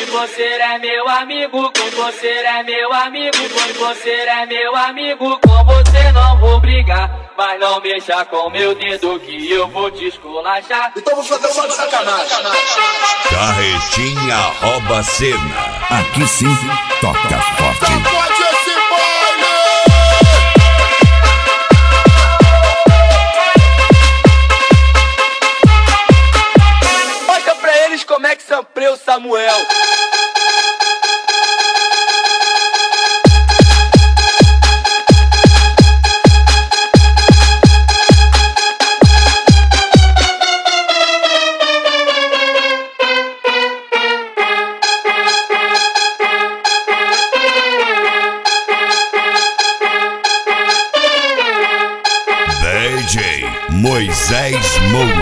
você é meu amigo, com você é meu amigo, com você é meu amigo, com você não vou brigar, mas não mexa com meu dedo que eu vou te esculachar. Então vou fazer só de sacanagem. Carretinha rouba cena. Aqui sim, toca forte. Pode esse baile! Mostra pra eles como é que sampleu o Samuel. DJ Moisés Moura.